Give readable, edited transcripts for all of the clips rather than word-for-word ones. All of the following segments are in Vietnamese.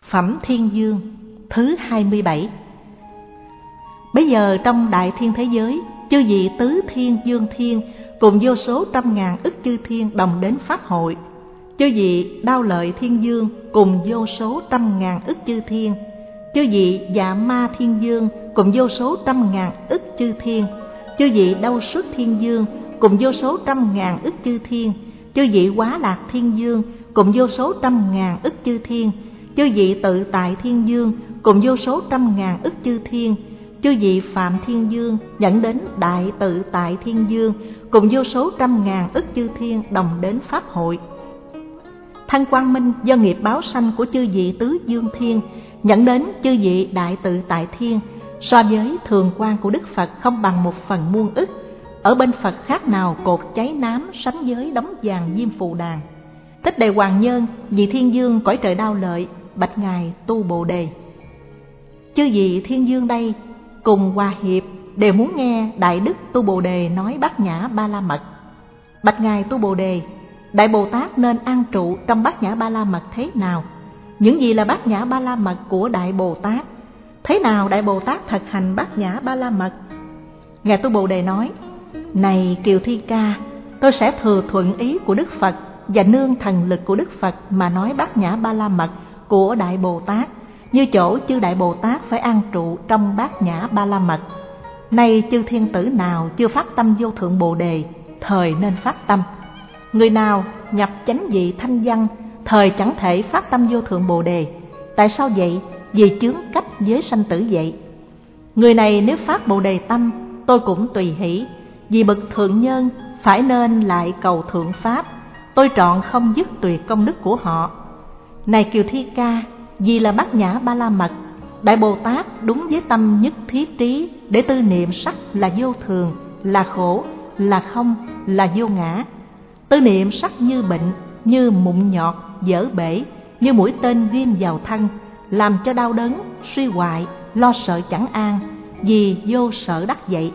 Phẩm Thiên Dương thứ 27. Bấy giờ trong đại thiên thế giới, chư vị tứ thiên dương thiên cùng vô số trăm ngàn ức chư thiên đồng đến pháp hội. Chư vị Đao Lợi Thiên Dương cùng vô số trăm ngàn ức chư thiên, chư vị Dạ Ma Thiên Dương cùng vô số trăm ngàn ức chư thiên, chư vị Đau Xuất Thiên Dương cùng vô số trăm ngàn ức chư thiên, chư vị Quá Lạc Thiên Dương cùng vô số trăm ngàn ức chư thiên, chư vị Tự Tại Thiên Dương cùng vô số trăm ngàn ức chư thiên, chư vị Phạm Thiên Dương dẫn đến Đại Tự Tại Thiên Dương cùng vô số trăm ngàn ức chư thiên đồng đến pháp hội. Thân quang minh do nghiệp báo sanh của chư vị tứ dương thiên dẫn đến chư vị Đại Tự Tại Thiên, so với thường quang của Đức Phật không bằng 1/1000 ức. Ở bên Phật khác nào cột cháy nám sánh với đống vàng diêm phù đàn. Thích Đề Hoàng Nhân vì Thiên Dương cõi trời Đao Lợi bạch ngài Tu Bồ Đề: chư vị Thiên Dương đây cùng hòa hiệp đều muốn nghe Đại Đức Tu Bồ Đề nói Bát Nhã Ba La Mật. Bạch ngài Tu Bồ Đề, Đại Bồ Tát nên an trụ trong Bát Nhã Ba La Mật thế nào? Những gì là Bát Nhã Ba La Mật của Đại Bồ Tát? Thế nào Đại Bồ Tát thực hành Bát Nhã Ba La Mật? Ngài Tu Bồ Đề nói: này Kiều Thi Ca, tôi sẽ thừa thuận ý của Đức Phật và nương thần lực của Đức Phật mà nói Bát Nhã Ba La Mật của Đại Bồ Tát, như chỗ chư Đại Bồ Tát phải an trụ trong Bát Nhã Ba La Mật. Nay chư thiên tử nào chưa phát tâm vô thượng Bồ Đề, thời nên phát tâm. Người nào nhập chánh vị thanh văn, thời chẳng thể phát tâm vô thượng Bồ Đề. Tại sao vậy? Vì chướng cách với sanh tử vậy. Người này nếu phát Bồ Đề tâm, tôi cũng tùy hỷ. Vì bậc thượng nhân phải nên lại cầu thượng pháp, tôi trọn không dứt tuyệt công đức của họ. Này Kiều Thi Ca, vì là Bát Nhã Ba La Mật, Đại Bồ Tát đúng với tâm nhất thiết trí để tư niệm sắc là vô thường, là khổ, là không, là vô ngã. Tư niệm sắc như bệnh, như mụn nhọt, dở bể, như mũi tên ghim vào thân, làm cho đau đớn, suy hoại, lo sợ chẳng an, vì vô sở đắc vậy.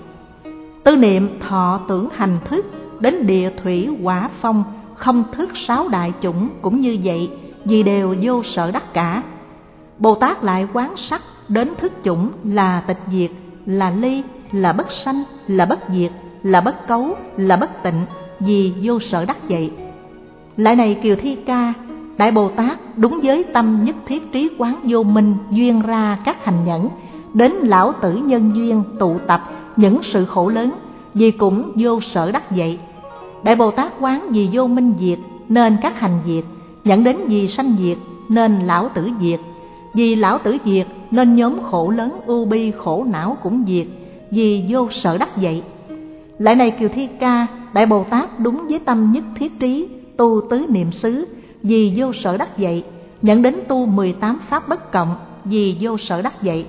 Tư niệm thọ tưởng hành thức, đến địa thủy hỏa phong, không thức 6 đại chủng cũng như vậy, vì đều vô sở đắc cả. Bồ Tát lại quán sắc đến thức chủng là tịch diệt, là ly, là bất sanh, là bất diệt, là bất cấu, là bất tịnh, vì vô sở đắc vậy. Lại này Kiều Thi Ca, Đại Bồ Tát đúng với tâm nhất thiết trí quán vô minh duyên ra các hành nhẫn, đến lão tử nhân duyên tụ tập những sự khổ lớn, vì cũng vô sở đắc vậy. Đại Bồ Tát quán vì vô minh diệt nên các hành diệt, dẫn đến vì sanh diệt nên lão tử diệt, vì lão tử diệt nên nhóm khổ lớn ưu bi khổ não cũng diệt, vì vô sở đắc vậy. Lại này Kiều Thi Ca, Đại Bồ Tát đúng với tâm nhất thiết trí tu tứ niệm xứ, vì vô sở đắc vậy, dẫn đến tu 18 pháp bất cộng, vì vô sở đắc vậy.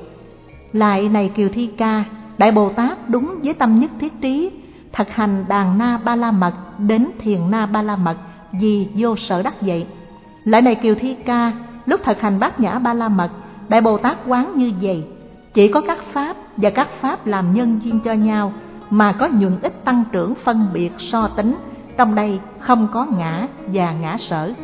Lại này Kiều Thi Ca, Đại Bồ Tát đúng với tâm nhất thiết trí thực hành Đàn Na Ba La Mật đến Thiền Na Ba La Mật, vì vô sở đắc vậy. Lại này Kiều Thi Ca, lúc thực hành Bát Nhã Ba La Mật, Đại Bồ Tát quán như vậy: chỉ có các pháp và các pháp làm nhân duyên cho nhau, mà có nhuận ít tăng trưởng phân biệt so tính, trong đây không có ngã và ngã sở.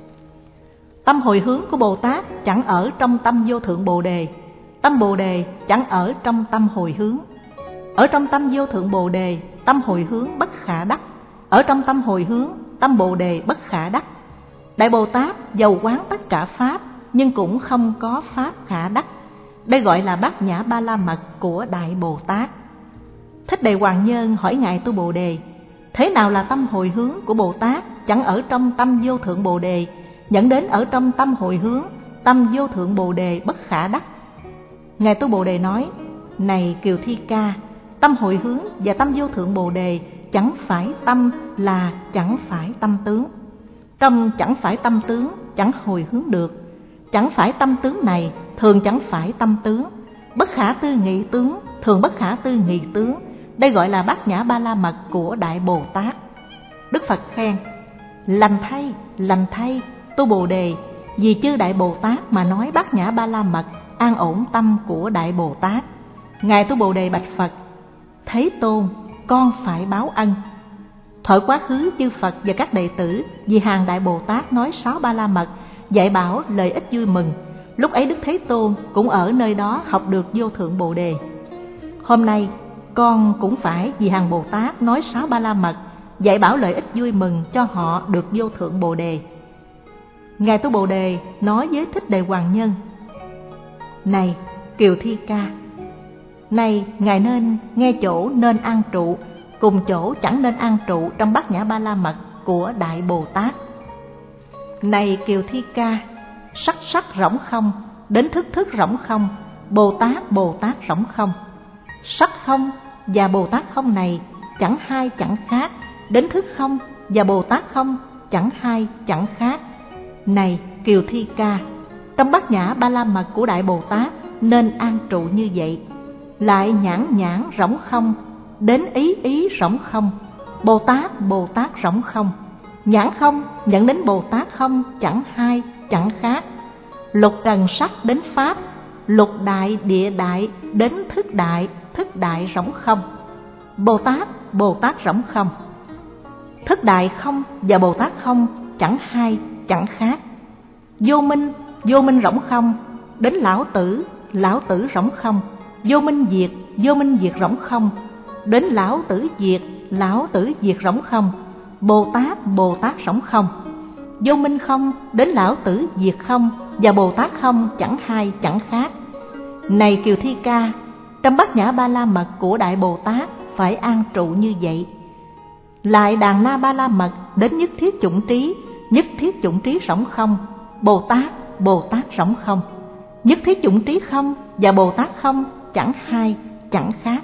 Tâm hồi hướng của Bồ Tát chẳng ở trong tâm vô thượng Bồ Đề, tâm Bồ Đề chẳng ở trong tâm hồi hướng. Ở trong tâm vô thượng Bồ Đề, tâm hồi hướng bất khả đắc. Ở trong tâm hồi hướng, tâm Bồ Đề bất khả đắc. Đại Bồ Tát dầu quán tất cả pháp, nhưng cũng không có pháp khả đắc. Đây gọi là Bát Nhã Ba La Mật của Đại Bồ Tát. Thích Đề Hoàng Nhân hỏi ngài Tu Bồ Đề: thế nào là tâm hồi hướng của Bồ Tát chẳng ở trong tâm vô thượng Bồ Đề, dẫn đến ở trong tâm hồi hướng, tâm vô thượng Bồ Đề bất khả đắc? Ngài Tu Bồ Đề nói: này Kiều Thi Ca, tâm hồi hướng và tâm vô thượng Bồ Đề chẳng phải tâm là chẳng phải tâm tướng. Trong chẳng phải tâm tướng chẳng hồi hướng được. Chẳng phải tâm tướng này thường chẳng phải tâm tướng. Bất khả tư nghị tướng thường bất khả tư nghị tướng. Đây gọi là Bát Nhã Ba La Mật của Đại Bồ Tát. Đức Phật khen: lành thay Tu Bồ Đề, vì chư Đại Bồ Tát mà nói Bát Nhã Ba La Mật, an ổn tâm của Đại Bồ Tát. Ngài Tu Bồ Đề bạch Phật: Thế Tôn, con phải báo ân. Thuở quá khứ chư Phật và các đệ tử vì hàng Đại Bồ Tát nói 6 Ba La Mật, dạy bảo lợi ích vui mừng, lúc ấy Đức Thế Tôn cũng ở nơi đó học được vô thượng Bồ Đề. Hôm nay con cũng phải vì hàng Bồ Tát nói 6 Ba La Mật, dạy bảo lợi ích vui mừng cho họ được vô thượng Bồ Đề. Ngài Tu Bồ Đề nói với Thích Đề Hoàng Nhân: Này Kiều Thi Ca, này ngài nên nghe chỗ nên an trụ, cùng chỗ chẳng nên an trụ trong Bát Nhã Ba La Mật của Đại Bồ Tát. Này Kiều Thi Ca, sắc sắc rỗng không, đến thức thức rỗng không, Bồ Tát rỗng không. Sắc không và Bồ Tát không này chẳng hai chẳng khác, đến thức không và Bồ Tát không chẳng hai chẳng khác. Này Kiều Thi Ca, trong Bát Nhã Ba La Mật của Đại Bồ Tát nên an trụ như vậy. Lại nhãn nhãn rỗng không, đến ý ý rỗng không, Bồ Tát rỗng không. Nhãn không dẫn đến Bồ Tát không chẳng hai chẳng khác. Lục trần sắc đến pháp, lục đại địa đại đến thức đại rỗng không, Bồ Tát rỗng không. Thức đại không và Bồ Tát không chẳng hai chẳng khác. Vô minh rỗng không, đến lão tử rỗng không. Vô minh diệt rỗng không, đến lão tử diệt rỗng không, Bồ Tát rỗng không. Vô minh không, đến lão tử diệt không và Bồ Tát không chẳng hai chẳng khác. Này Kiều Thi Ca, trong Bát Nhã Ba La Mật của Đại Bồ Tát phải an trụ như vậy. Lại Đàn Na Ba La Mật đến nhất thiết chủng trí rỗng không, Bồ Tát rỗng không. Nhất thiết chủng trí không và Bồ Tát không chẳng hai chẳng khác.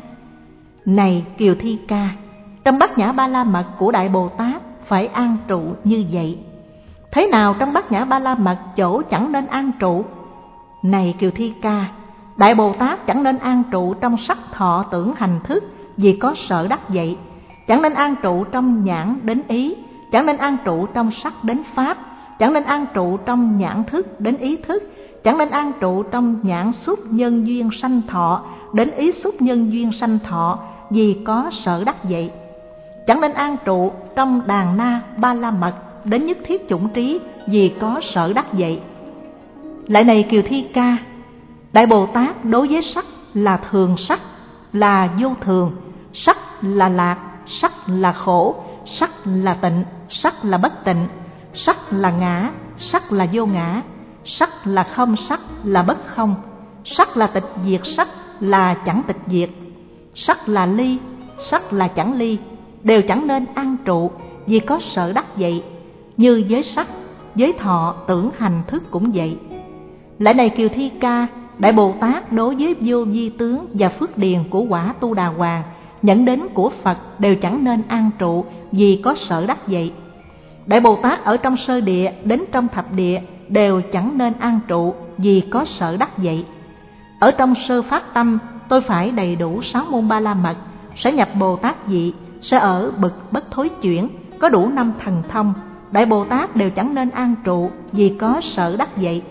Này Kiều Thi Ca, trong Bát Nhã Ba La Mật của Đại Bồ Tát phải an trụ như vậy. Thế nào trong Bát Nhã Ba La Mật chỗ chẳng nên an trụ? Này Kiều Thi Ca, Đại Bồ Tát chẳng nên an trụ trong sắc thọ tưởng hành thức, vì có sợ đắc vậy. Chẳng nên an trụ trong nhãn đến ý, chẳng nên an trụ trong sắc đến pháp, chẳng nên an trụ trong nhãn thức đến ý thức, chẳng nên an trụ trong nhãn xúc nhân duyên sanh thọ đến ý xúc nhân duyên sanh thọ, vì có sợ đắc vậy. Chẳng nên an trụ trong Đàn Na Ba La Mật đến nhất thiết chủng trí, vì có sợ đắc vậy. Lại này Kiều Thi Ca, Đại Bồ Tát đối với sắc là thường sắc, là vô thường, sắc là lạc, sắc là khổ, sắc là tịnh, sắc là bất tịnh, sắc là ngã, sắc là vô ngã, sắc là không, sắc là bất không, sắc là tịch diệt, sắc là chẳng tịch diệt, sắc là ly, sắc là chẳng ly, đều chẳng nên an trụ, vì có sợ đắc vậy. Như với sắc, với thọ tưởng hành thức cũng vậy. Lại này Kiều Thi Ca, Đại Bồ Tát đối với vô vi tướng và phước điền của quả Tu Đà Hoàng nhận đến của Phật đều chẳng nên an trụ, vì có sợ đắc vậy. Đại Bồ Tát ở trong sơ địa đến trong thập địa đều chẳng nên an trụ, vì có sợ đắc vậy. Ở trong sơ phát tâm tôi phải đầy đủ 6 môn Ba La Mật, sẽ nhập Bồ Tát vị, sẽ ở bậc bất thối chuyển, có đủ 5 thần thông. Đại Bồ Tát đều chẳng nên an trụ, vì có sợ đắc vậy.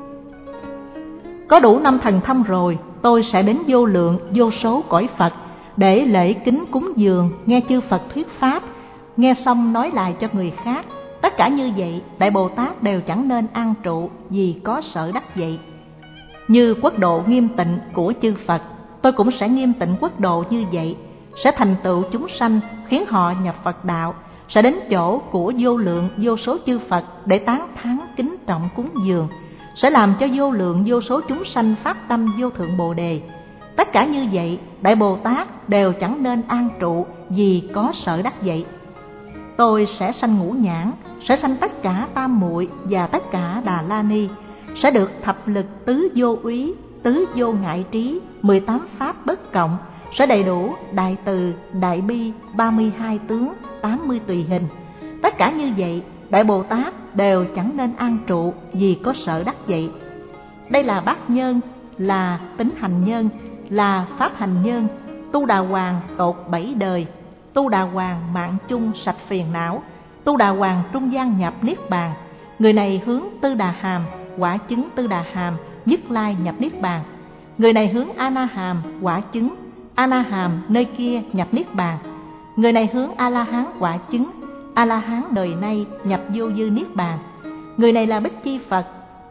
Có đủ 5 thần thông rồi, tôi sẽ đến vô lượng vô số cõi Phật để lễ kính cúng dường, nghe chư Phật thuyết pháp, nghe xong nói lại cho người khác. Tất cả như vậy, Đại Bồ Tát đều chẳng nên an trụ, vì có sợ đắc vậy. Như quốc độ nghiêm tịnh của chư Phật, tôi cũng sẽ nghiêm tịnh quốc độ như vậy, sẽ thành tựu chúng sanh, khiến họ nhập Phật đạo, sẽ đến chỗ của vô lượng vô số chư Phật để tán thán kính trọng cúng dường, sẽ làm cho vô lượng vô số chúng sanh phát tâm vô thượng Bồ Đề. Tất cả như vậy, Đại Bồ Tát đều chẳng nên an trụ, vì có sợ đắc vậy. Tôi sẽ sanh ngũ nhãn, sẽ sanh tất cả tam muội và tất cả Đà La Ni, sẽ được thập lực tứ vô úy, tứ vô ngại trí, 18 pháp bất cộng, sẽ đầy đủ đại từ, đại bi, 32 tướng, 80 tùy hình. Tất cả như vậy, Đại Bồ Tát đều chẳng nên an trụ, vì có sợ đắc vậy. Đây là bát nhân, là tính hành nhân, là pháp hành nhân. Tu Đà Hoàng tột 7 đời, Tu Đà Hoàng mạng chung sạch phiền não, Tu Đà Hoàng trung gian nhập niết bàn. Người này hướng Tư Đà Hàm, quả chứng Tư Đà Hàm, nhất lai nhập niết bàn. Người này hướng A Na Hàm, quả chứng A Na Hàm, nơi kia nhập niết bàn. Người này hướng A La Hán, quả chứng A La Hán đời nay nhập vô dư niết bàn. Người này là Bích Chi Phật, trụ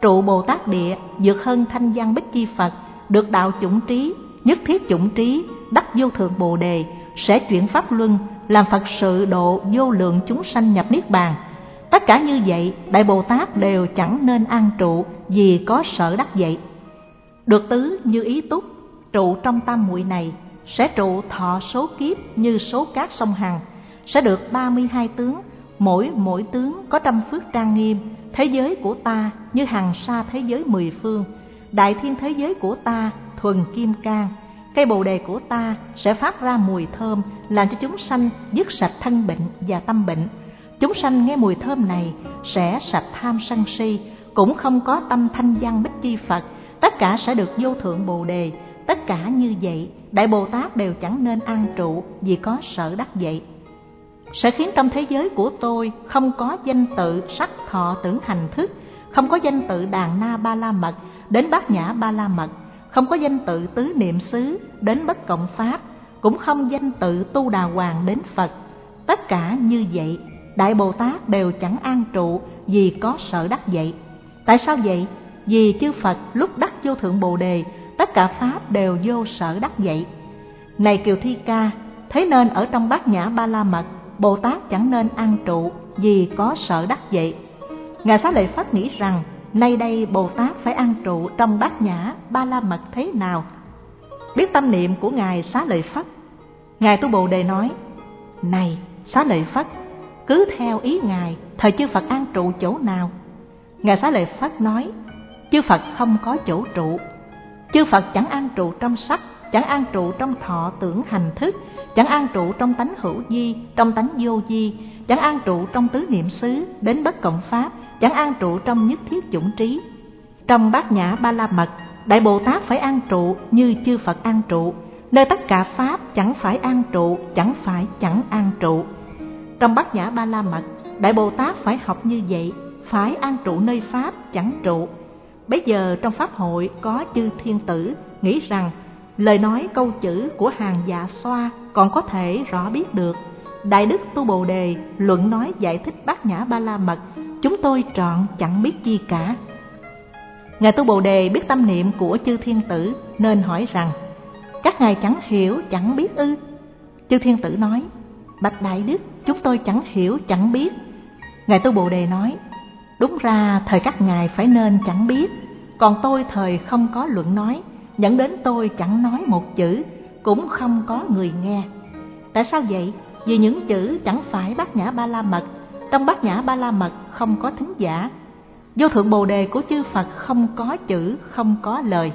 Trụ Bồ Tát Địa vượt hơn thanh văn Bích Chi Phật, được đạo chủng trí, nhất thiết chủng trí, đắc vô thượng Bồ Đề, sẽ chuyển pháp luân, làm Phật sự độ vô lượng chúng sanh nhập niết bàn. Tất cả như vậy, Đại Bồ Tát đều chẳng nên an trụ, vì có sở đắc vậy. Được tứ như ý túc, trụ trong tam muội này, sẽ trụ thọ số kiếp như số cát sông Hằng, sẽ được 32 tướng, mỗi tướng có trăm phước trang nghiêm. Thế giới của ta như hằng sa thế giới 10 phương, đại thiên thế giới của ta thuần kim cang. Cây bồ đề của ta sẽ phát ra mùi thơm, làm cho chúng sanh dứt sạch thân bệnh và tâm bệnh. Chúng sanh nghe mùi thơm này sẽ sạch tham sân si, cũng không có tâm thanh văn Bích Chi Phật, tất cả sẽ được vô thượng Bồ Đề. Tất cả như vậy, Đại Bồ Tát đều chẳng nên an trụ, vì có sở đắc vậy. Sẽ khiến trong thế giới của tôi không có danh tự sắc thọ tưởng hành thức, không có danh tự đàn na ba la mật đến bát nhã ba la mật, không có danh tự tứ niệm xứ đến bất cộng pháp, cũng không danh tự tu đà hoàng đến Phật. Tất cả như vậy, Đại Bồ Tát đều chẳng an trụ, vì có sở đắc vậy. Tại sao vậy? Vì chư Phật lúc đắc vô thượng Bồ Đề, tất cả pháp đều vô sở đắc vậy. Này Kiều Thi Ca, thế nên ở trong bát nhã ba la mật, Bồ Tát chẳng nên an trụ, vì có sở đắc vậy. Ngài Xá Lợi Phất nghĩ rằng, nay đây Bồ Tát phải an trụ trong bát nhã ba la mật thế nào? Biết tâm niệm của Ngài Xá Lợi Phất, Ngài Tu Bồ Đề nói: Này Xá Lợi Phất, cứ theo ý Ngài, thời chư Phật an trụ chỗ nào? Ngài Xá Lợi Phất nói: Chư Phật không có chỗ trụ. Chư Phật chẳng an trụ trong sắc, chẳng an trụ trong thọ tưởng hành thức, chẳng an trụ trong tánh hữu vi, trong tánh vô vi, chẳng an trụ trong tứ niệm xứ đến bất cộng pháp, chẳng an trụ trong nhất thiết chủng trí. Trong bát nhã ba la mật, Đại Bồ Tát phải an trụ như chư Phật an trụ, nơi tất cả pháp chẳng phải an trụ, chẳng phải chẳng an trụ. Trong bát nhã ba la mật, Đại Bồ Tát phải học như vậy, phải an trụ nơi pháp chẳng trụ. Bây giờ trong pháp hội có chư thiên tử nghĩ rằng lời nói câu chữ của hàng dạ xoa còn có thể rõ biết được. Đại đức Tu Bồ Đề luận nói giải thích bát nhã ba la mật, chúng tôi trọn chẳng biết chi cả. Ngài Tu Bồ Đề biết tâm niệm của chư thiên tử nên hỏi rằng: Các ngài chẳng hiểu chẳng biết ư? Chư thiên tử nói: Bạch Đại đức, chúng tôi chẳng hiểu chẳng biết. Ngài Tu Bồ Đề nói: Đúng ra thời các ngài phải nên chẳng biết, còn tôi thời không có luận nói, dẫn đến tôi chẳng nói một chữ, cũng không có người nghe. Tại sao vậy? Vì những chữ chẳng phải bát nhã ba la mật, trong bát nhã ba la mật không có thính giả. Vô thượng Bồ Đề của chư Phật không có chữ, không có lời.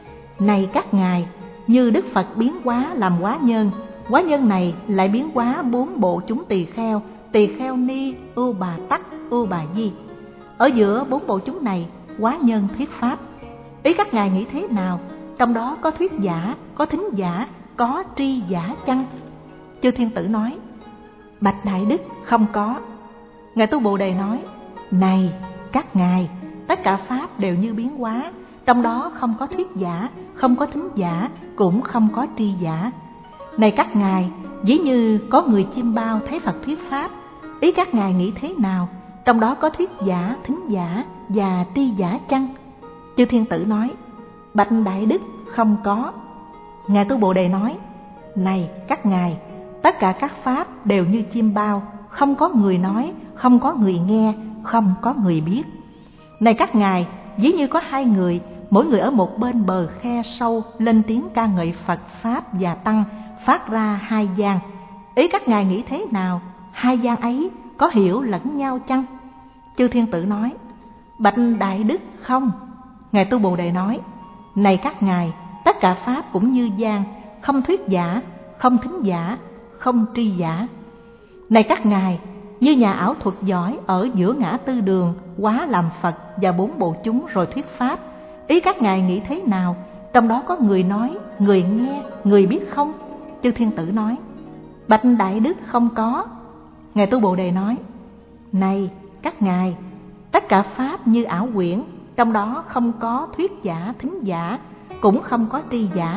Này các ngài, như Đức Phật biến hóa làm hóa nhân này lại biến hóa 4 bộ chúng tỳ kheo ni, ưu bà tắc, ưu bà di. Ở giữa 4 bộ chúng này, hóa nhân thuyết pháp. Ý các ngài nghĩ thế nào? Trong đó có thuyết giả, có thính giả, có tri giả chăng? Chư thiên tử nói: Bạch Đại đức, không có. Ngài Tu Bồ Đề nói: Này các ngài, tất cả pháp đều như biến hóa, trong đó không có thuyết giả, không có thính giả, cũng không có tri giả. Này các ngài, ví như có người chiêm bao thấy Phật thuyết pháp, ý các ngài nghĩ thế nào? Trong đó có thuyết giả, thính giả và tri giả chăng? Chư thiên tử nói: Bạch Đại đức, không có. Ngài Tu Bồ Đề nói: Này các ngài, tất cả các pháp đều như chiêm bao, không có người nói, không có người nghe, không có người biết. Này các ngài, ví như có 2 người, mỗi người ở một bên bờ khe sâu, lên tiếng ca ngợi Phật pháp và tăng, phát ra 2 giang. Ý các ngài nghĩ thế nào? 2 giang ấy có hiểu lẫn nhau chăng? Chư thiên tử nói: Bạch Đại đức, không. Ngài Tu Bồ Đề nói: Này các ngài, tất cả pháp cũng như giang, không thuyết giả, không thính giả, không tri giả. Này các ngài, như nhà ảo thuật giỏi ở giữa ngã tư đường hóa làm Phật và 4 bộ chúng rồi thuyết pháp, ý các ngài nghĩ thế nào? Trong đó có người nói, người nghe, người biết không? Chư thiên tử nói: Bạch Đại đức, không có. Ngài Tu Bồ Đề nói: Này các ngài, tất cả pháp như ảo quyển, trong đó không có thuyết giả, thính giả, cũng không có tri giả.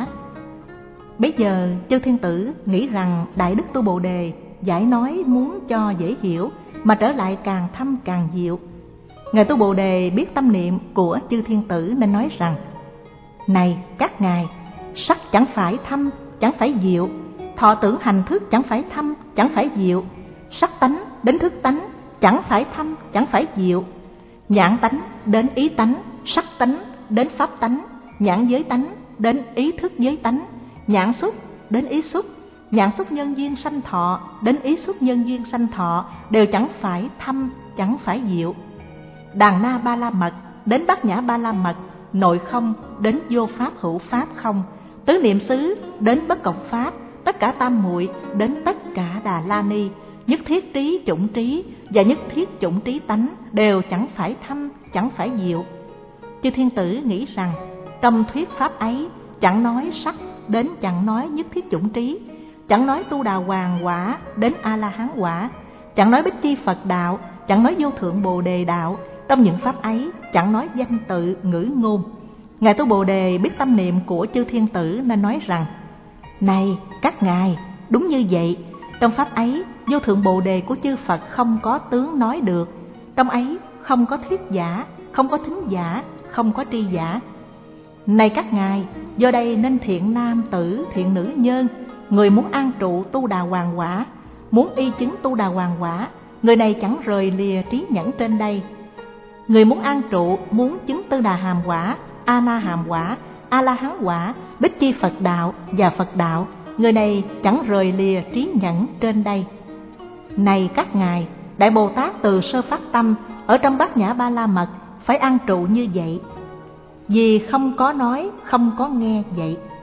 Bây giờ chư thiên tử nghĩ rằng Đại đức Tu Bồ Đề giải nói muốn cho dễ hiểu, mà trở lại càng thâm càng diệu. Ngài Tu Bồ Đề biết tâm niệm của chư thiên tử nên nói rằng: Này các ngài, sắc chẳng phải thâm, chẳng phải diệu, thọ tưởng hành thức chẳng phải thâm, chẳng phải diệu, sắc tánh đến thức tánh chẳng phải thâm, chẳng phải diệu, nhãn tánh đến ý tánh, sắc tánh đến pháp tánh, nhãn giới tánh đến ý thức giới tánh, nhãn xúc đến ý xúc, nhãn xúc nhân duyên sanh thọ đến ý xúc nhân duyên sanh thọ, đều chẳng phải thâm, chẳng phải diệu. Đàn na ba la mật đến bát nhã ba la mật, nội không đến vô pháp hữu pháp không, tứ niệm xứ đến bất cộng pháp, tất cả tam muội đến tất cả Đà La Ni, nhất thiết trí chủng trí và nhất thiết chủng trí tánh, đều chẳng phải thâm, chẳng phải diệu. Chư thiên tử nghĩ rằng trong thuyết pháp ấy chẳng nói sắc đến chẳng nói nhất thiết chủng trí, chẳng nói tu đà hoàng quả đến A La Hán quả, chẳng nói bích chi Phật đạo, chẳng nói vô thượng Bồ Đề đạo. Trong những pháp ấy chẳng nói danh tự ngữ ngôn. Ngài Tu Bồ Đề biết tâm niệm của chư thiên tử nên nói rằng: Này các ngài, đúng như vậy. Trong pháp ấy vô thượng Bồ Đề của chư Phật không có tướng nói được. Trong ấy không có thuyết giả, không có thính giả, không có tri giả. Này các ngài, do đây nên thiện nam tử, thiện nữ nhân, người muốn an trụ tu đà hoàng quả, muốn y chứng tu đà hoàng quả, người này chẳng rời lìa trí nhẫn trên đây. Người muốn an trụ, muốn chứng tư đà hàm quả, a na hàm quả, a la hán quả, bích chi Phật đạo và Phật đạo, người này chẳng rời lìa trí nhẫn trên đây. Này các ngài, Đại Bồ Tát từ sơ phát tâm ở trong bát nhã ba la mật phải an trụ như vậy, vì không có nói, không có nghe vậy.